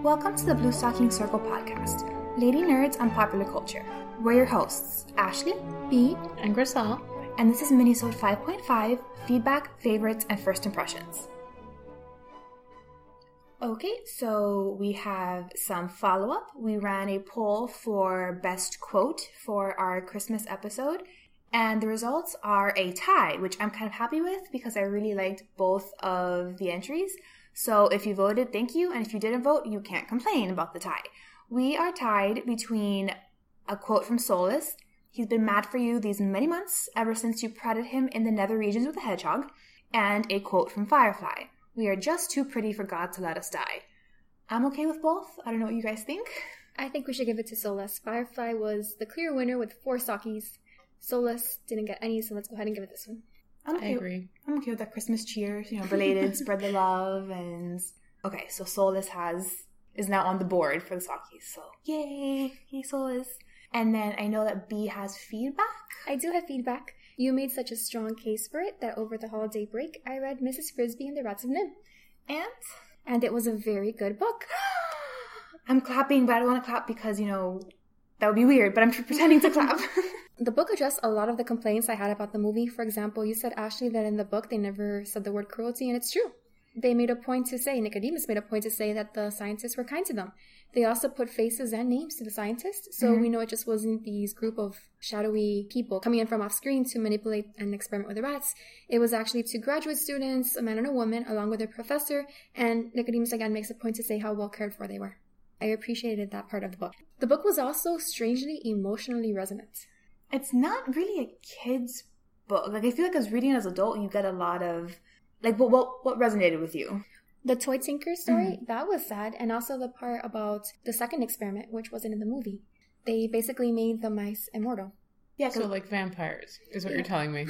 Welcome to the Blue Stocking Circle podcast, Lady Nerds on Popular Culture. We're your hosts, Ashley, B, and Griselle, and this is Minisode 5.5, Feedback, Favorites, and First Impressions. Okay, so we have some follow-up. We ran a poll for best quote for our Christmas episode, and the results are a tie, which I'm kind of happy with because I really liked both of the entries. So if you voted, thank you, and if you didn't vote, you can't complain about the tie. We are tied between a quote from Solus. He's been mad for you these many months, ever since you prodded him in the nether regions with a hedgehog, and a quote from Firefly. We are just too pretty for God to let us die. I'm okay with both. I don't know what you guys think. I think we should give it to Solus. Firefly was the clear winner with 4 Sakis. Solus didn't get any, so let's go ahead and give it this one. I agree. I'm okay with that Christmas cheer, belated, spread the love, and... Okay, so Solus is now on the board for the Sakis, so yay Solus. And then I know that B has feedback. I do have feedback. You made such a strong case for it that over the holiday break, I read Mrs. Frisby and the Rats of Nim. And it was a very good book. I'm clapping, but I don't want to clap because, that would be weird, but I'm pretending to clap. The book addressed a lot of the complaints I had about the movie. For example, you said, Ashley, that in the book they never said the word cruelty, and it's true. Nicodemus made a point to say that the scientists were kind to them. They also put faces and names to the scientists, so we know it just wasn't these group of shadowy people coming in from off screen to manipulate and experiment with the rats. It was actually 2 graduate students, a man and a woman, along with their professor, and Nicodemus again makes a point to say how well cared for they were. I appreciated that part of the book. The book was also strangely emotionally resonant. It's not really a kid's book. I feel like as reading it as an adult, you get a lot of... what resonated with you? The Toy Tinker story, that was sad. And also the part about the second experiment, which wasn't in the movie. They basically made the mice immortal. Yeah, so like vampires, is what you're telling me.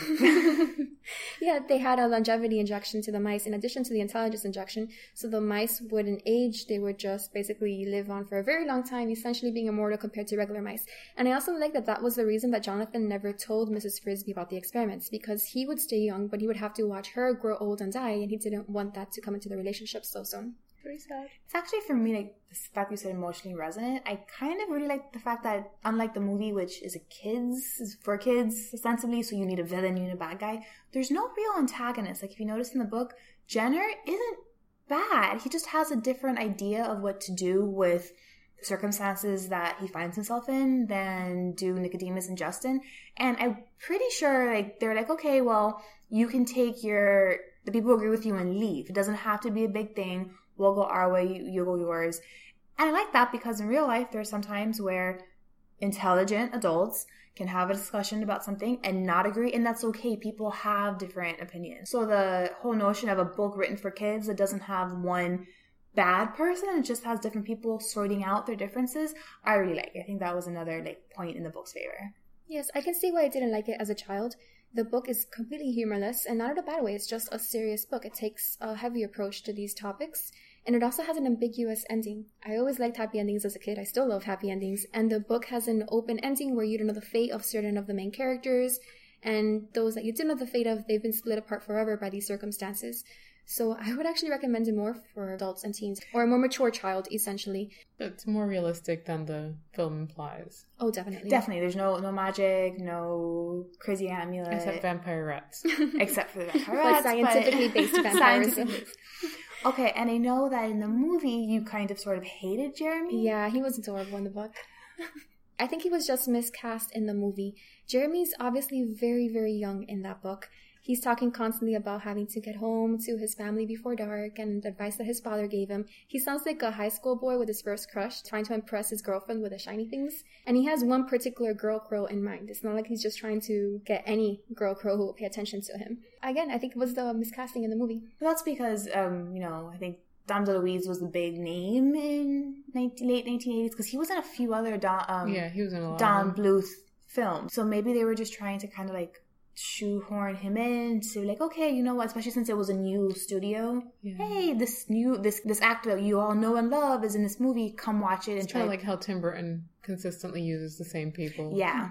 Yeah, they had a longevity injection to the mice in addition to the intelligence injection. So the mice wouldn't age. They would just basically live on for a very long time, essentially being immortal compared to regular mice. And I also like that was the reason that Jonathan never told Mrs. Frisby about the experiments, because he would stay young, but he would have to watch her grow old and die, and he didn't want that to come into the relationship so soon. Very sad. It's actually, for me, the fact you said emotionally resonant, I kind of really like the fact that, unlike the movie, which is for kids, ostensibly, so you need a villain, you need a bad guy, there's no real antagonist. If you notice in the book, Jenner isn't bad. He just has a different idea of what to do with the circumstances that he finds himself in than do Nicodemus and Justin. And I'm pretty sure, they're like, okay, well, you can take the people who agree with you and leave. It doesn't have to be a big thing. We'll go our way, you'll go yours. And I like that because in real life, there are some times where intelligent adults can have a discussion about something and not agree, and that's okay. People have different opinions. So the whole notion of a book written for kids that doesn't have one bad person, it just has different people sorting out their differences, I really like. I think that was another point in the book's favor. Yes, I can see why I didn't like it as a child. The book is completely humorless, and not in a bad way. It's just a serious book. It takes a heavy approach to these topics, and it also has an ambiguous ending. I always liked happy endings as a kid. I still love happy endings, and the book has an open ending where you don't know the fate of certain of the main characters, and those that you do know the fate of, they've been split apart forever by these circumstances. So I would actually recommend it more for adults and teens, or a more mature child, essentially. It's more realistic than the film implies. Oh, definitely. Definitely. There's no magic, no crazy amulet. Except vampire rats. Except for the vampire rats. But scientifically based vampirism. Okay, and I know that in the movie, you kind of sort of hated Jeremy. Yeah, he was adorable in the book. I think he was just miscast in the movie. Jeremy's obviously very, very young in that book. He's talking constantly about having to get home to his family before dark and the advice that his father gave him. He sounds like a high school boy with his first crush, trying to impress his girlfriend with the shiny things. And he has one particular girl crow in mind. It's not like he's just trying to get any girl crow who will pay attention to him. Again, I think it was the miscasting in the movie. Well, that's because, I think Dom DeLuise was the big name in late 1980s because he was in a few other he was in a lot Don Bluth films. So maybe they were just trying to kind of shoehorn him in to okay, you know what, especially since it was a new studio. Yeah. Hey, this actor that you all know and love is in this movie, come watch it. It's kind of like how Tim Burton consistently uses the same people. Yeah.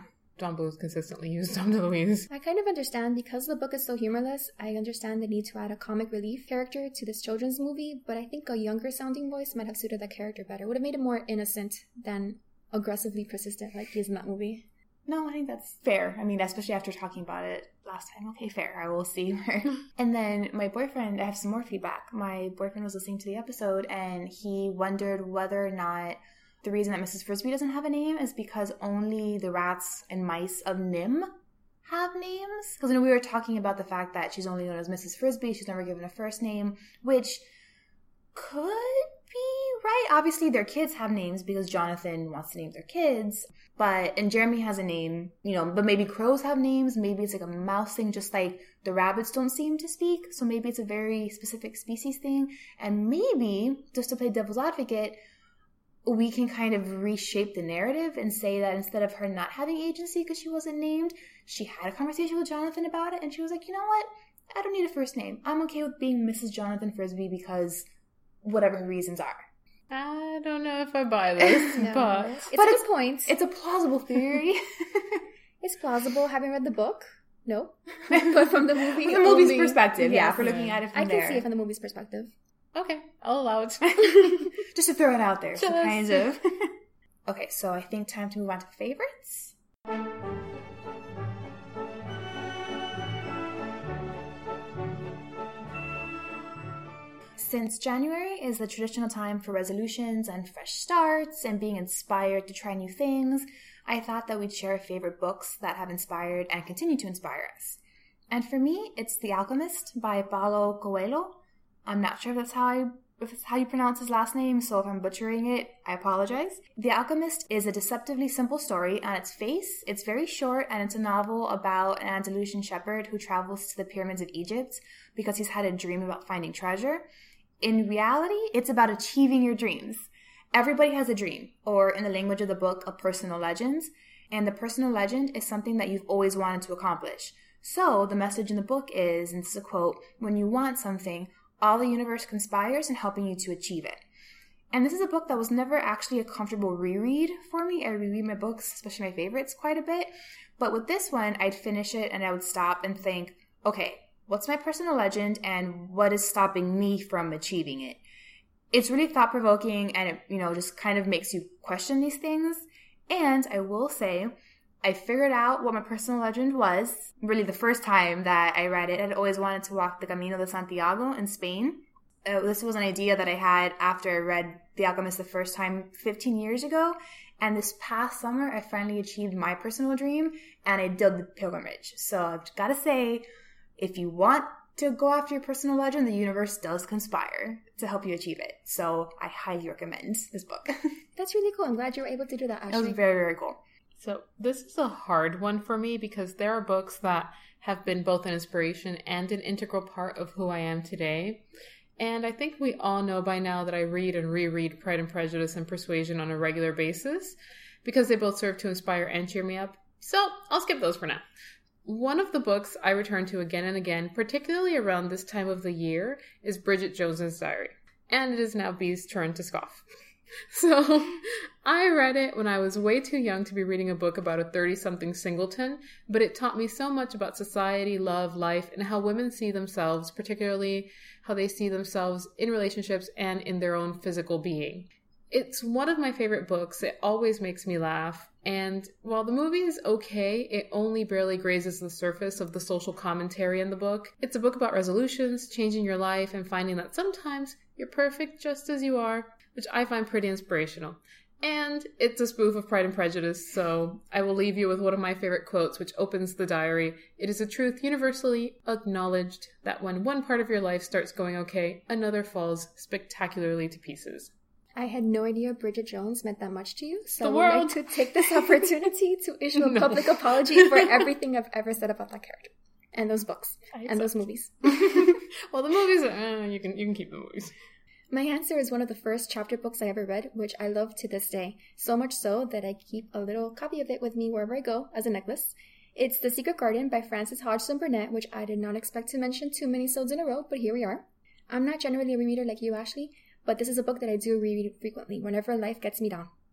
John Bluth consistently used Dom DeLuise. I kind of understand, because the book is so humorless, I understand the need to add a comic relief character to this children's movie, but I think a younger sounding voice might have suited that character better. It would have made him more innocent than aggressively persistent like he is in that movie. No, I think that's fair. I mean, especially after talking about it last time. Okay, fair. I will see where. And then my boyfriend, I have some more feedback. My boyfriend was listening to the episode and he wondered whether or not the reason that Mrs. Frisby doesn't have a name is because only the rats and mice of Nim have names. Because we were talking about the fact that she's only known as Mrs. Frisby. She's never given a first name, which could be right. Obviously, their kids have names because Jonathan wants to name their kids. And Jeremy has a name, but maybe crows have names. Maybe it's like a mouse thing, just like the rabbits don't seem to speak. So maybe it's a very specific species thing. And maybe, just to play devil's advocate, we can kind of reshape the narrative and say that instead of her not having agency because she wasn't named, she had a conversation with Jonathan about it. And she was like, you know what? I don't need a first name. I'm okay with being Mrs. Jonathan Frisby because whatever her reasons are. I don't know if I buy this, No. but It's a good point. It's a plausible theory. It's plausible, having read the book. No. But from the movie. From the movie's only- perspective, yeah, Yes. if we're looking at it from I there. can see it from the movie's perspective. okay, I'll allow it. Just to throw it out there. So Just- kind of. Okay, so I think time to move on to favorites. Since January is the traditional time for resolutions and fresh starts and being inspired to try new things, I thought that we'd share favorite books that have inspired and continue to inspire us. And for me, it's The Alchemist by Paulo Coelho. I'm not sure if it's how you pronounce his last name, so if I'm butchering it, I apologize. The Alchemist is a deceptively simple story on its face. It's very short, and it's a novel about an Andalusian shepherd who travels to the pyramids of Egypt because he's had a dream about finding treasure. In reality, it's about achieving your dreams. Everybody has a dream, or in the language of the book, a personal legend. And the personal legend is something that you've always wanted to accomplish. So the message in the book is, and this is a quote, when you want something, all the universe conspires in helping you to achieve it. And this is a book that was never actually a comfortable reread for me. I reread my books, especially my favorites, quite a bit. But with this one, I'd finish it and I would stop and think, okay, what's my personal legend and what is stopping me from achieving it? It's really thought-provoking and it, just kind of makes you question these things. And I will say, I figured out what my personal legend was. Really, the first time that I read it, I'd always wanted to walk the Camino de Santiago in Spain. This was an idea that I had after I read The Alchemist the first time 15 years ago. And this past summer, I finally achieved my personal dream and I did the pilgrimage. So I've got to say, if you want to go after your personal legend, the universe does conspire to help you achieve it. So I highly recommend this book. That's really cool. I'm glad you were able to do that, Ashley. That was very, very cool. So this is a hard one for me because there are books that have been both an inspiration and an integral part of who I am today. And I think we all know by now that I read and reread Pride and Prejudice and Persuasion on a regular basis because they both serve to inspire and cheer me up. So I'll skip those for now. One of the books I return to again and again, particularly around this time of the year, is Bridget Jones's Diary. And it is now Bee's turn to scoff. So, I read it when I was way too young to be reading a book about a 30-something singleton, but it taught me so much about society, love, life, and how women see themselves, particularly how they see themselves in relationships and in their own physical being. It's one of my favorite books. It always makes me laugh. And while the movie is okay, it only barely grazes the surface of the social commentary in the book. It's a book about resolutions, changing your life, and finding that sometimes you're perfect just as you are, which I find pretty inspirational. And it's a spoof of Pride and Prejudice, so I will leave you with one of my favorite quotes, which opens the diary. It is a truth universally acknowledged that when one part of your life starts going okay, another falls spectacularly to pieces. I had no idea Bridget Jones meant that much to you, so I The would like world. to take this opportunity to issue a No. public apology for everything I've ever said about that character. And those books. And those movies. Well, the movies, you can keep the movies. My answer is one of the first chapter books I ever read, which I love to this day. So much so that I keep a little copy of it with me wherever I go as a necklace. It's The Secret Garden by Frances Hodgson Burnett, which I did not expect to mention too many sods in a row, but here we are. I'm not generally a rereader like you, Ashley, but this is a book that I do reread frequently whenever life gets me down.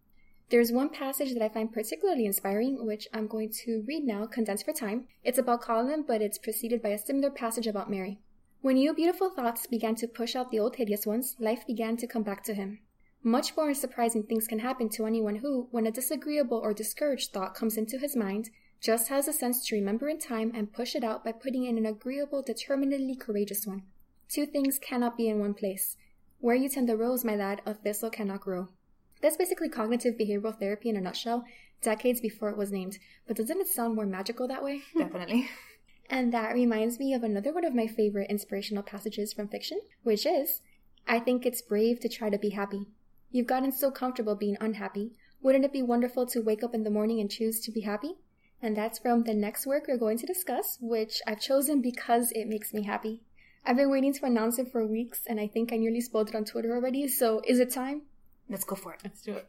There's one passage that I find particularly inspiring, which I'm going to read now, condensed for time. It's about Colin, but it's preceded by a similar passage about Mary. When new beautiful thoughts began to push out the old hideous ones, life began to come back to him. Much more surprising things can happen to anyone who, when a disagreeable or discouraged thought comes into his mind, just has a sense to remember in time and push it out by putting in an agreeable, determinedly courageous one. Two things cannot be in one place. Where you tend the rose, my lad, a thistle cannot grow. That's basically cognitive behavioral therapy in a nutshell, decades before it was named. But doesn't it sound more magical that way? Definitely. And that reminds me of another one of my favorite inspirational passages from fiction, which is, I think it's brave to try to be happy. You've gotten so comfortable being unhappy. Wouldn't it be wonderful to wake up in the morning and choose to be happy? And that's from the next work we're going to discuss, which I've chosen because it makes me happy. I've been waiting to announce it for weeks, and I think I nearly spoiled it on Twitter already, so is it time? Let's go for it. Let's do it.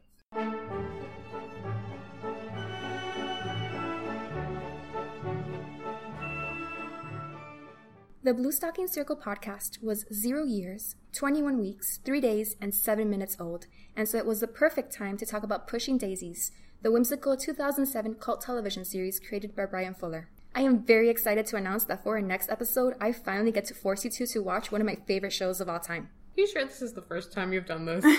The Blue Stocking Circle podcast was 0 years, 21 weeks, 3 days, and 7 minutes old, and so it was the perfect time to talk about Pushing Daisies, the whimsical 2007 cult television series created by Brian Fuller. I am very excited to announce that for our next episode, I finally get to force you two to watch one of my favorite shows of all time. You sure this is the first time you've done this?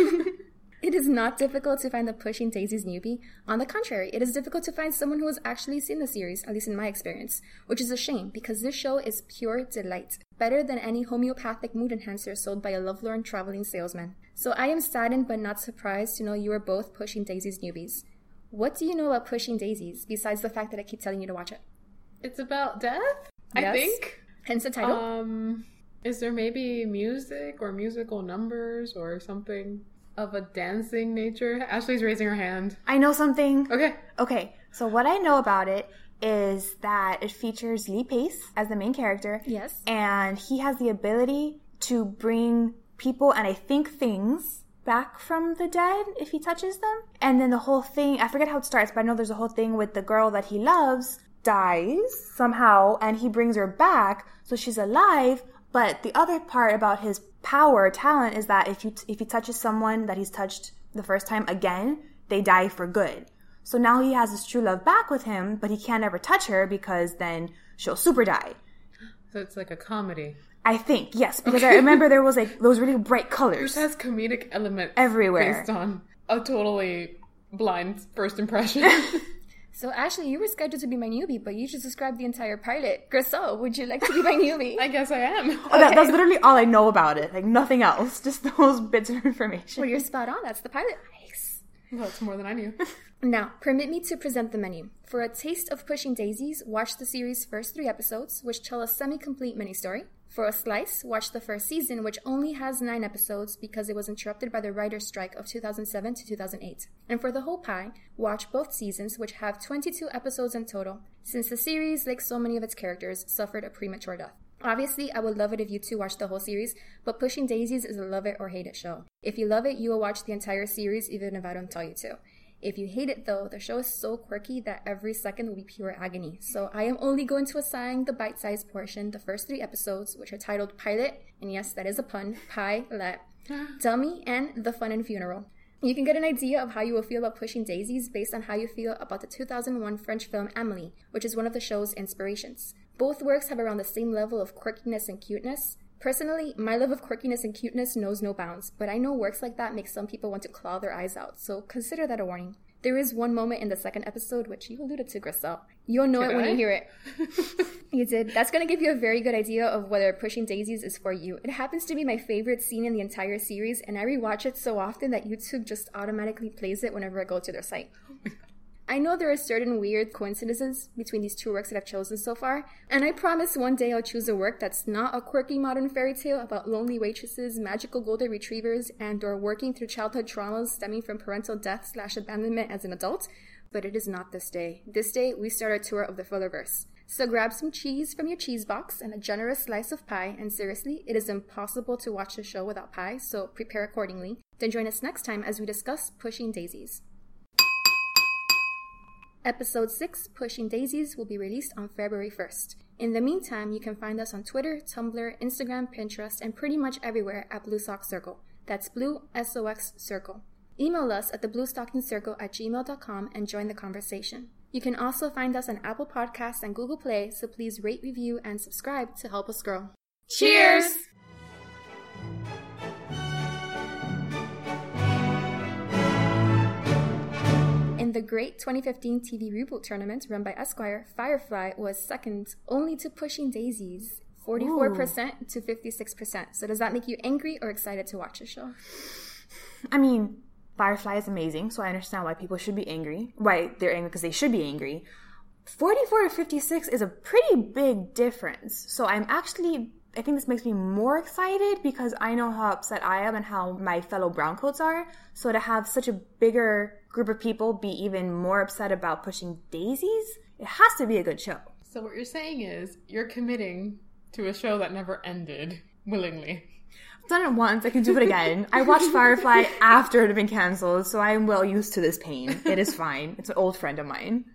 It is not difficult to find the Pushing Daisies newbie. On the contrary, it is difficult to find someone who has actually seen the series, at least in my experience, which is a shame because this show is pure delight, better than any homeopathic mood enhancer sold by a lovelorn traveling salesman. So I am saddened but not surprised to know you are both Pushing Daisies newbies. What do you know about Pushing Daisies, besides the fact that I keep telling you to watch it? It's about death, Yes. I think. Hence the title. Is there maybe music or musical numbers or something of a dancing nature? Ashley's raising her hand. I know something. Okay. So what I know about it is that it features Lee Pace as the main character. Yes. And he has the ability to bring people and I think things back from the dead if he touches them. And then the whole thing, I forget how it starts, but I know there's a whole thing with the girl that he loves dies somehow and he brings her back so she's alive. But the other part about his power, talent, is that if he touches someone that he's touched the first time again, they die for good. So now he has his true love back with him, but he can't ever touch her because then she'll super die. So it's like a comedy. I think, yes, because I remember there was like those really bright colors. Which has comedic elements everywhere. Based on a totally blind first impression. So, Ashley, you were scheduled to be my newbie, but you just described the entire pilot. Grisel, would you like to be my newbie? I guess I am. Oh, that's literally all I know about it. Like, nothing else. Just those bits of information. Well, you're spot on. That's the pilot. Nice. Well, that's more than I knew. Now, permit me to present the menu. For a taste of Pushing Daisies, watch the series' first 3 episodes, which tell a semi-complete mini-story. For a slice, watch the first season, which only has 9 episodes because it was interrupted by the writer's strike of 2007 to 2008. And for the whole pie, watch both seasons, which have 22 episodes in total, since the series, like so many of its characters, suffered a premature death. Obviously, I would love it if you two watched the whole series, but Pushing Daisies is a love it or hate it show. If you love it, you will watch the entire series even if I don't tell you to. If you hate it though, the show is so quirky that every second will be pure agony. So I am only going to assign the bite-sized portion, the first 3 episodes, which are titled Pilot, and yes, that is a pun, Pilot, Dummy, and The Fun and Funeral. You can get an idea of how you will feel about Pushing Daisies based on how you feel about the 2001 French film Amélie, which is one of the show's inspirations. Both works have around the same level of quirkiness and cuteness. Personally, my love of quirkiness and cuteness knows no bounds, but I know works like that make some people want to claw their eyes out, so consider that a warning. There is one moment in the second episode, which you alluded to, Grisel. You'll know it when you hear it. You did. That's going to give you a very good idea of whether Pushing Daisies is for you. It happens to be my favorite scene in the entire series, and I rewatch it so often that YouTube just automatically plays it whenever I go to their site. I know there are certain weird coincidences between these 2 works that I've chosen so far, and I promise one day I'll choose a work that's not a quirky modern fairy tale about lonely waitresses, magical golden retrievers, and or working through childhood traumas stemming from parental death/abandonment as an adult, but it is not this day. This day, we start our tour of the Fullerverse. So grab some cheese from your cheese box and a generous slice of pie, and seriously, it is impossible to watch the show without pie, so prepare accordingly. Then join us next time as we discuss Pushing Daisies. Episode 6, Pushing Daisies, will be released on February 1st. In the meantime, you can find us on Twitter, Tumblr, Instagram, Pinterest, and pretty much everywhere at Blue Sox Circle. That's Blue SOX Circle. Email us at thebluestockingcircle@gmail.com and join the conversation. You can also find us on Apple Podcasts and Google Play, so please rate, review, and subscribe to help us grow. Cheers! In the Great 2015 TV Reboot Tournament run by Esquire, Firefly was second only to Pushing Daisies, 44% to 56%. So does that make you angry or excited to watch the show? I mean, Firefly is amazing, so I understand why people should be angry. Why they're angry, because they should be angry. 44 to 56 is a pretty big difference. So I think this makes me more excited because I know how upset I am and how my fellow browncoats are. So to have such a bigger group of people be even more upset about Pushing Daisies, it has to be a good show. So what you're saying is you're committing to a show that never ended willingly. I've done it once. I can do it again. I watched Firefly after it had been canceled, so I'm well used to this pain. It is fine. It's an old friend of mine.